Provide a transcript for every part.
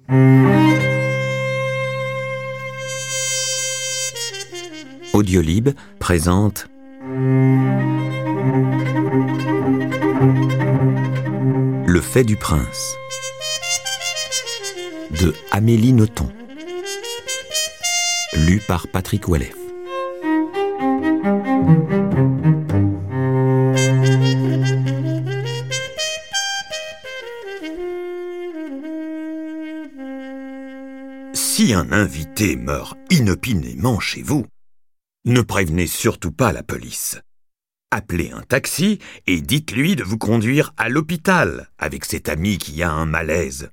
Audiolib présente Le fait du prince de Amélie Nothomb, lu par Patrick Walef. Si un invité meurt inopinément chez vous, ne prévenez surtout pas la police. Appelez un taxi et dites-lui de vous conduire à l'hôpital avec cet ami qui a un malaise.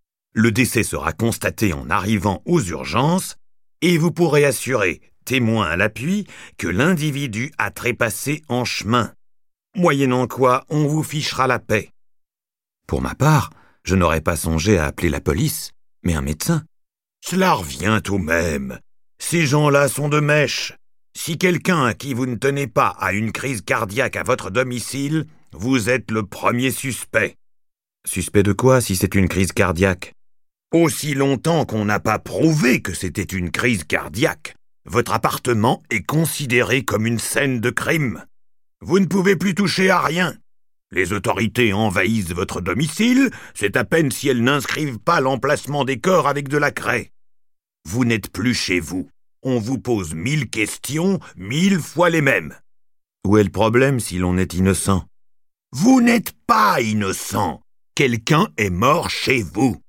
Le décès sera constaté en arrivant aux urgences et vous pourrez assurer, témoin à l'appui, que l'individu a trépassé en chemin, moyennant quoi on vous fichera la paix. Pour ma part, je n'aurais pas songé à appeler la police, mais un médecin. Cela revient au même. Ces gens-là sont de mèche. Si quelqu'un à qui vous ne tenez pas a une crise cardiaque à votre domicile, vous êtes le premier suspect. Suspect de quoi si c'est une crise cardiaque ? Aussi longtemps qu'on n'a pas prouvé que c'était une crise cardiaque, votre appartement est considéré comme une scène de crime. Vous ne pouvez plus toucher à rien. Les autorités envahissent votre domicile, c'est à peine si elles n'inscrivent pas l'emplacement des corps avec de la craie. Vous n'êtes plus chez vous. On vous pose 1000 questions, 1000 fois les mêmes. Où est le problème si l'on est innocent ? Vous n'êtes pas innocent. Quelqu'un est mort chez vous.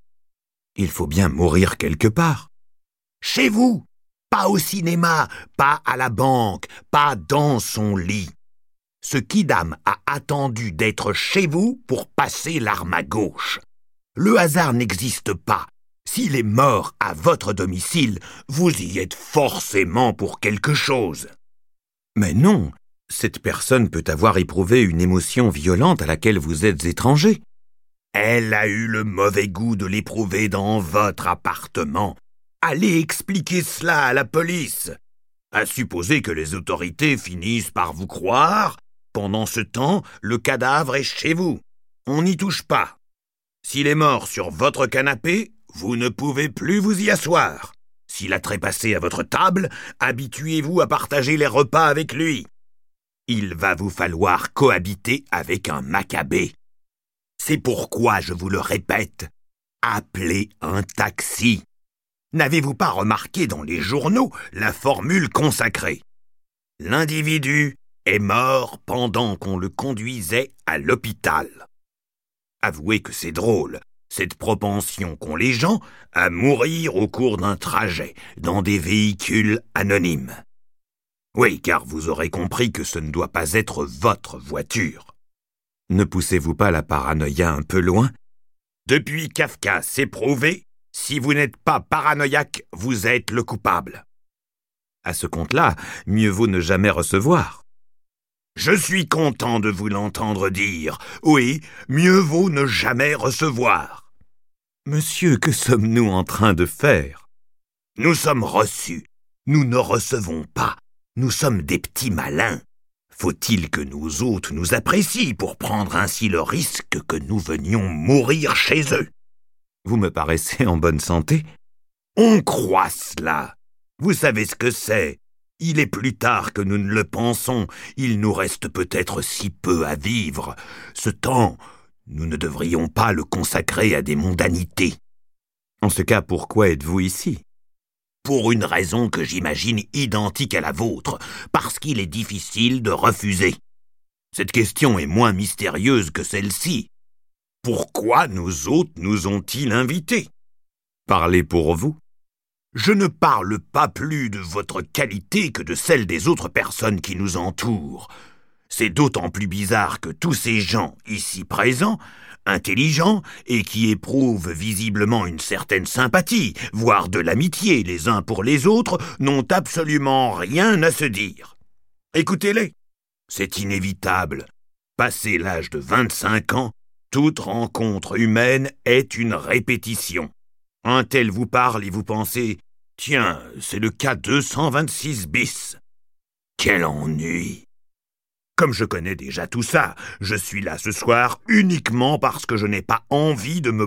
Il faut bien mourir quelque part. Chez vous. Pas au cinéma, pas à la banque, pas dans son lit. Ce kidam a attendu d'être chez vous pour passer l'arme à gauche. Le hasard n'existe pas. S'il est mort à votre domicile, vous y êtes forcément pour quelque chose. Mais non, cette personne peut avoir éprouvé une émotion violente à laquelle vous êtes étranger. Elle a eu le mauvais goût de l'éprouver dans votre appartement. Allez expliquer cela à la police. À supposer que les autorités finissent par vous croire, pendant ce temps, le cadavre est chez vous. On n'y touche pas. S'il est mort sur votre canapé, vous ne pouvez plus vous y asseoir. S'il a trépassé à votre table, habituez-vous à partager les repas avec lui. Il va vous falloir cohabiter avec un macabée. C'est pourquoi je vous le répète, appelez un taxi. N'avez-vous pas remarqué dans les journaux la formule consacrée ? L'individu est mort pendant qu'on le conduisait à l'hôpital. Avouez que c'est drôle, cette propension qu'ont les gens à mourir au cours d'un trajet dans des véhicules anonymes. Oui, car vous aurez compris que ce ne doit pas être votre voiture. Ne poussez-vous pas la paranoïa un peu loin ? Depuis Kafka, c'est prouvé, si vous n'êtes pas paranoïaque, vous êtes le coupable. À ce compte-là, mieux vaut ne jamais recevoir. Je suis content de vous l'entendre dire. Oui, mieux vaut ne jamais recevoir. Monsieur, que sommes-nous en train de faire ? Nous sommes reçus. Nous ne recevons pas. Nous sommes des petits malins. Faut-il que nos hôtes nous apprécient pour prendre ainsi le risque que nous venions mourir chez eux ? Vous me paraissez en bonne santé. On croit cela. Vous savez ce que c'est. Il est plus tard que nous ne le pensons. Il nous reste peut-être si peu à vivre. Ce temps, nous ne devrions pas le consacrer à des mondanités. En ce cas, pourquoi êtes-vous ici ? Pour une raison que j'imagine identique à la vôtre, parce qu'il est difficile de refuser. Cette question est moins mystérieuse que celle-ci. Pourquoi nos hôtes nous ont-ils invités ? Parlez pour vous. Je ne parle pas plus de votre qualité que de celle des autres personnes qui nous entourent. C'est d'autant plus bizarre que tous ces gens ici présents, intelligents et qui éprouvent visiblement une certaine sympathie, voire de l'amitié les uns pour les autres, n'ont absolument rien à se dire. Écoutez-les, c'est inévitable. Passé l'âge de 25 ans, toute rencontre humaine est une répétition. Un tel vous parle et vous pensez « Tiens, c'est le cas 226 bis. » Quel ennui! Comme je connais déjà tout ça, je suis là ce soir uniquement parce que je n'ai pas envie de me